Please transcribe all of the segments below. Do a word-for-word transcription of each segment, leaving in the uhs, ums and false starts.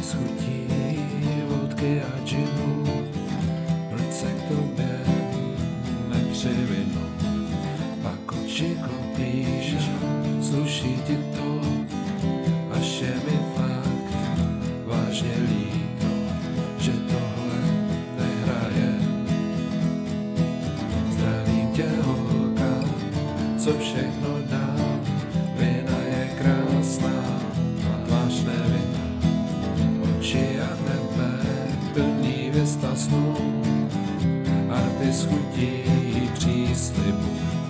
z chutí vodky a džinu, proč se k tobě nepřivinu? Pak oči klopíš, sluší ti to, až je mi fakt vážně líto, že tohle nehraje. Zdravím tě, holka, co všechno dám, vina je krásná, a tvář nevinná, oči jak nebe, plný věsta snů, a ty z chutí příslibu.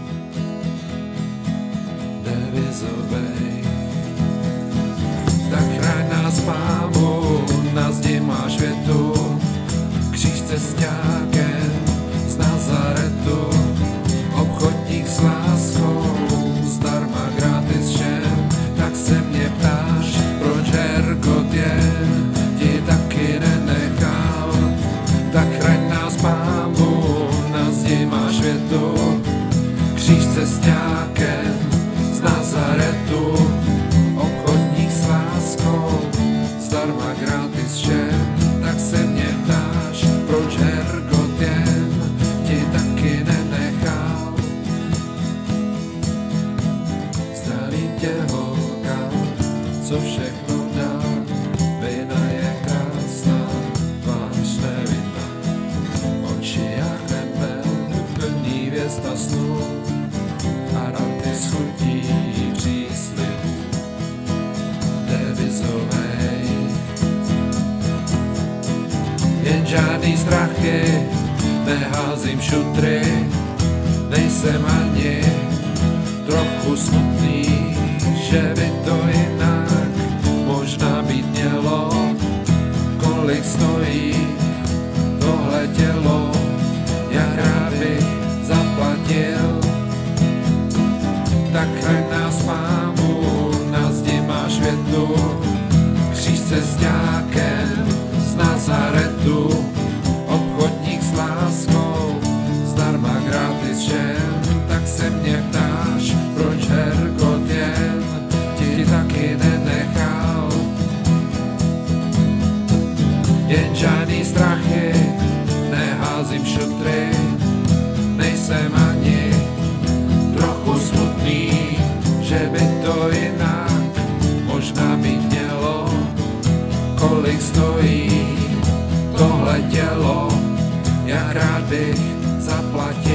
Devizovej, tak chraň nás, Pámu, na zdi máš větu, kříž cesťákem z Nazaretu, obchodník s láskou, zdarma gratis všem, tak se mě ptáš, proč Hergot je ti taky nenechal. Tak chraň nás, Pámu, na zdi máš větu, kříž cesťákem z Nazaretu, obchodník s láskou, zdarma gratis všem, tak se mě ptáš, proč Hergot jen ti taky nenechal. Zdravím tě, holka, co všechno dá, vina je krásná, tvář nevinná, oči jak nebe, plný věsta snů, a rady z chutí příslibu. Devizovej, jen žádný strachy, neházím šutry, nejsem ani trochu smutný, že by to jinak možná být mělo. Kolik stojí tohle tělo, jak rád bych zaplatil. Tak chraň nás, Pámu, na zdi máš větu, kříž cesťákem z Nazaretu, obchodník s láskou, zdarma gratis všem, tak se mě ptáš, proč Hergot jen ti taky nenechal. Jen žádný strachy, neházím šutry, nejsem ani trochu smutný, že by to jinak možná být mělo. Kolik stojí tohle tělo, jak rád bych zaplatil.